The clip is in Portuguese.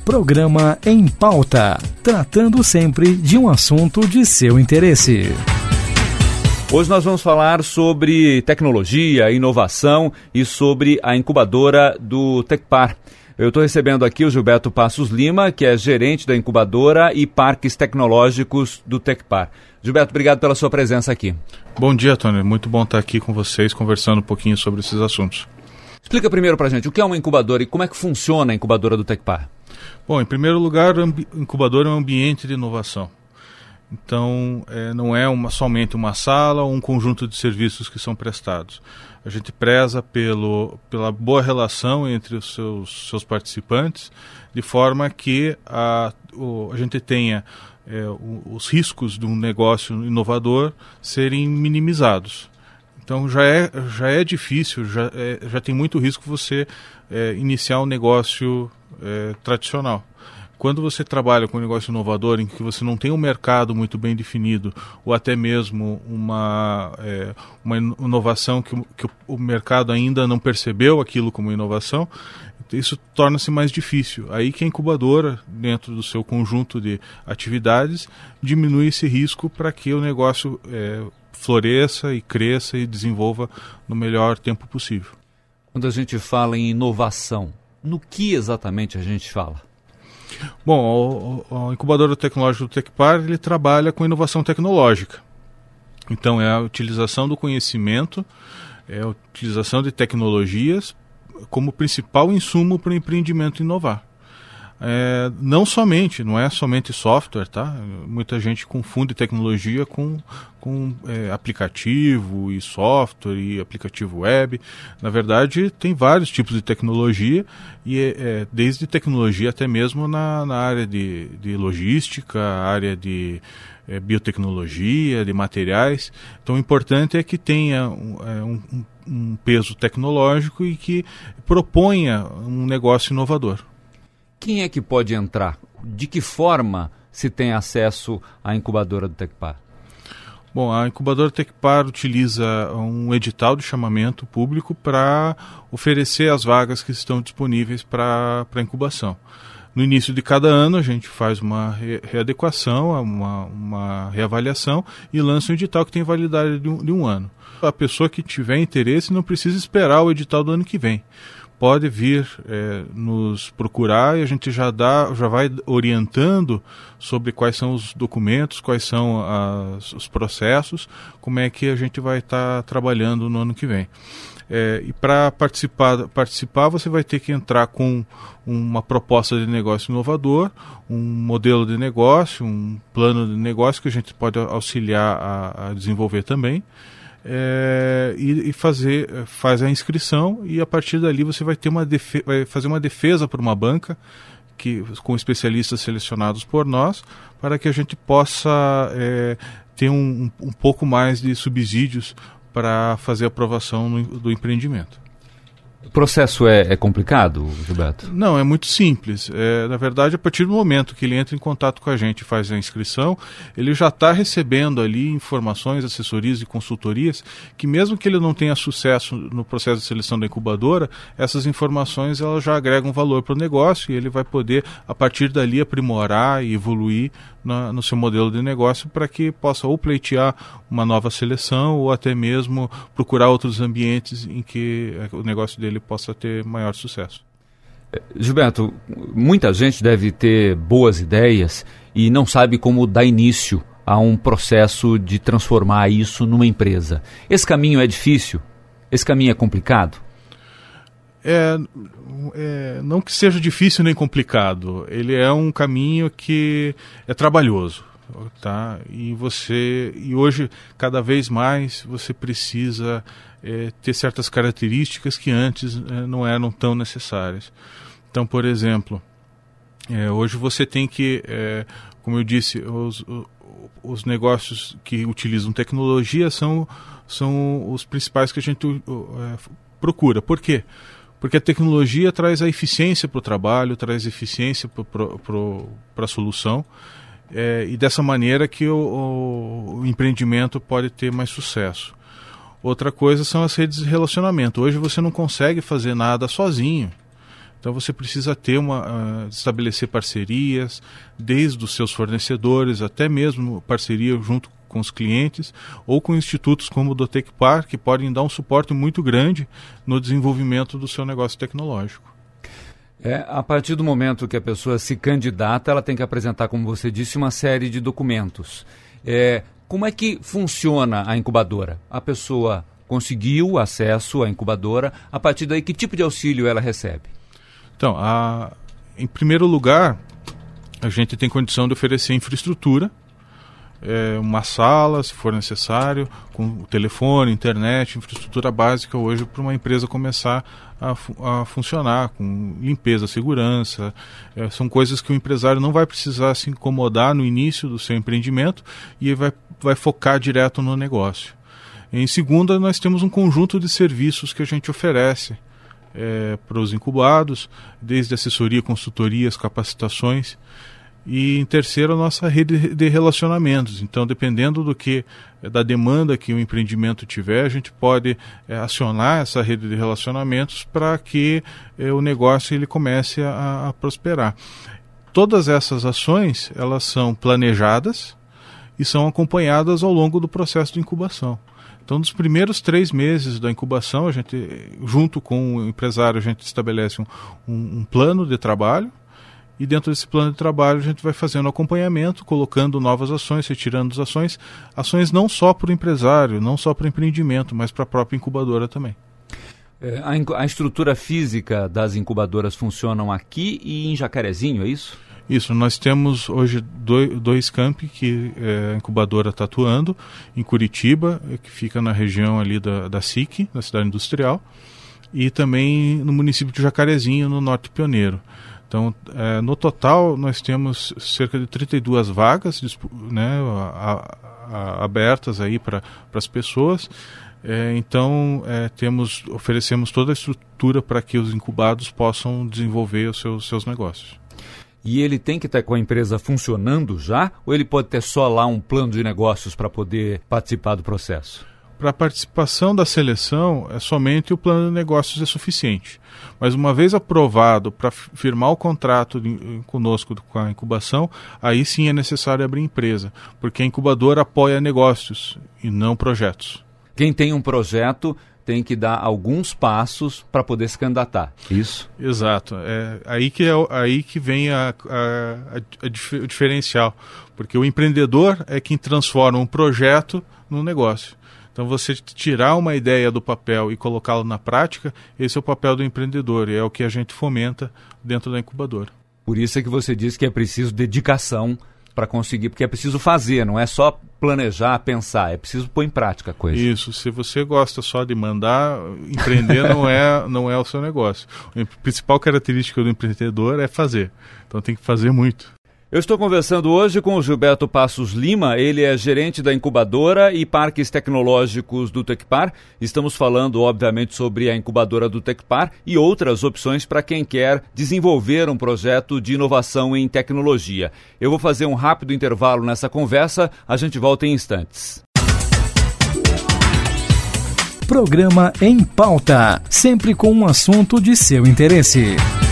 Programa Em Pauta, tratando sempre de um assunto de seu interesse. Hoje nós vamos falar sobre tecnologia, inovação e sobre a incubadora do Tecpar. Eu estou recebendo aqui o Gilberto Passos Lima, que é gerente da incubadora e parques tecnológicos do Tecpar. Gilberto, obrigado pela sua presença aqui. Bom dia, Tony. Muito bom estar aqui com vocês, conversando um pouquinho sobre esses assuntos. Explica primeiro para a gente o que é uma incubadora e como é que funciona a incubadora do Tecpar. Bom, em primeiro lugar, o incubadora é um ambiente de inovação. Então, não é somente uma sala ou um conjunto de serviços que são prestados. A gente preza pela boa relação entre os seus participantes, de forma que a gente tenha os riscos de um negócio inovador serem minimizados. Então já é difícil, já tem muito risco você iniciar um negócio tradicional. Quando você trabalha com um negócio inovador em que você não tem um mercado muito bem definido ou até mesmo uma inovação que o mercado ainda não percebeu aquilo como inovação, isso torna-se mais difícil. Aí que a incubadora, dentro do seu conjunto de atividades, diminui esse risco para que o negócio floresça e cresça e desenvolva no melhor tempo possível. Quando a gente fala em inovação, no que exatamente a gente fala? Bom, o incubador tecnológico do Tecpar, ele trabalha com inovação tecnológica. Então, é a utilização do conhecimento, é a utilização de tecnologias como principal insumo para o empreendimento inovar. Não é somente software, tá? Muita gente confunde tecnologia com aplicativo e software e aplicativo web. Na verdade, tem vários tipos de tecnologia, e desde tecnologia até mesmo na área de logística, área de biotecnologia, de materiais. Então, o importante é que tenha um peso tecnológico e que proponha um negócio inovador. Quem é que pode entrar? De que forma se tem acesso à incubadora do Tecpar? Bom, a incubadora Tecpar utiliza um edital de chamamento público para oferecer as vagas que estão disponíveis para a incubação. No início de cada ano, a gente faz uma readequação, uma reavaliação e lança um edital que tem validade de um ano. A pessoa que tiver interesse não precisa esperar o edital do ano que vem. Pode vir nos procurar e a gente já vai orientando sobre quais são os documentos, quais são os processos, como é que a gente vai estar trabalhando no ano que vem. E para participar, você vai ter que entrar com uma proposta de negócio inovador, um modelo de negócio, um plano de negócio que a gente pode auxiliar a desenvolver também. E faz a inscrição, e a partir dali você vai fazer uma defesa por uma banca com especialistas selecionados por nós, para que a gente possa ter um pouco mais de subsídios para fazer a aprovação do empreendimento. O processo é complicado, Gilberto? Não, é muito simples. Na verdade, a partir do momento que ele entra em contato com a gente e faz a inscrição, ele já está recebendo ali informações, assessorias e consultorias que, mesmo que ele não tenha sucesso no processo de seleção da incubadora, essas informações elas já agregam valor para o negócio, e ele vai poder, a partir dali, aprimorar e evoluir no seu modelo de negócio, para que possa ou pleitear uma nova seleção ou até mesmo procurar outros ambientes em que o negócio dele possa ter maior sucesso. Gilberto, muita gente deve ter boas ideias e não sabe como dar início a um processo de transformar isso numa empresa. Esse caminho é difícil? Esse caminho é complicado? Não que seja difícil nem complicado, ele é um caminho que é trabalhoso, tá? E hoje, cada vez mais, você precisa ter certas características que antes não eram tão necessárias. Então, por exemplo, hoje você tem que, como eu disse, os negócios que utilizam tecnologia são os principais que a gente procura. Por quê? Porque a tecnologia traz a eficiência para o trabalho, traz eficiência para a solução, e dessa maneira que o empreendimento pode ter mais sucesso. Outra coisa são as redes de relacionamento. Hoje você não consegue fazer nada sozinho. Então você precisa estabelecer parcerias, desde os seus fornecedores, até mesmo parceria junto com os clientes, ou com institutos como o do Tecpar, que podem dar um suporte muito grande no desenvolvimento do seu negócio tecnológico. A partir do momento que a pessoa se candidata, ela tem que apresentar, como você disse, uma série de documentos. Como é que funciona a incubadora? A pessoa conseguiu acesso à incubadora, a partir daí que tipo de auxílio ela recebe? Então, em primeiro lugar, a gente tem condição de oferecer infraestrutura, uma sala, se for necessário, com telefone, internet, infraestrutura básica hoje para uma empresa começar a funcionar, com limpeza, segurança. São coisas que o empresário não vai precisar se incomodar no início do seu empreendimento e vai focar direto no negócio. Em segunda, nós temos um conjunto de serviços que a gente oferece para os incubados, desde assessoria, consultorias, capacitações. E em terceiro, a nossa rede de relacionamentos. Então, dependendo da demanda que o empreendimento tiver, a gente pode acionar essa rede de relacionamentos para que o negócio ele comece a prosperar. Todas essas ações, elas são planejadas e são acompanhadas ao longo do processo de incubação. Então, nos primeiros 3 meses da incubação, a gente, junto com o empresário, a gente estabelece um plano de trabalho. E dentro desse plano de trabalho a gente vai fazendo acompanhamento, colocando novas ações, retirando as ações não só para o empresário, não só para o empreendimento, mas para a própria incubadora também. A estrutura física das incubadoras funcionam aqui e em Jacarezinho, é isso? Isso, nós temos hoje 2 campi que a incubadora está atuando, em Curitiba, que fica na região ali da SIC, da cidade industrial, e também no município de Jacarezinho, no Norte Pioneiro. Então, no total, nós temos cerca de 32 vagas, né, abertas aí para as pessoas. Então, oferecemos toda a estrutura para que os incubados possam desenvolver os seus negócios. E ele tem que estar com a empresa funcionando já? Ou ele pode ter só lá um plano de negócios para poder participar do processo? Para a participação da seleção, somente o plano de negócios é suficiente. Mas uma vez aprovado para firmar o contrato conosco com a incubação, aí sim é necessário abrir empresa, porque a incubadora apoia negócios e não projetos. Quem tem um projeto tem que dar alguns passos para poder se candidatar, isso? Exato. Aí que vem o diferencial, porque o empreendedor é quem transforma um projeto num negócio. Então, você tirar uma ideia do papel e colocá-la na prática, esse é o papel do empreendedor e é o que a gente fomenta dentro da incubadora. Por isso é que você disse que é preciso dedicação para conseguir, porque é preciso fazer, não é só planejar, pensar, é preciso pôr em prática a coisa. Isso, se você gosta só de mandar, empreender não é o seu negócio. A principal característica do empreendedor é fazer, então tem que fazer muito. Eu estou conversando hoje com o Gilberto Passos Lima, ele é gerente da incubadora e parques tecnológicos do Tecpar. Estamos falando, obviamente, sobre a incubadora do Tecpar e outras opções para quem quer desenvolver um projeto de inovação em tecnologia. Eu vou fazer um rápido intervalo nessa conversa, a gente volta em instantes. Programa Em Pauta, sempre com um assunto de seu interesse.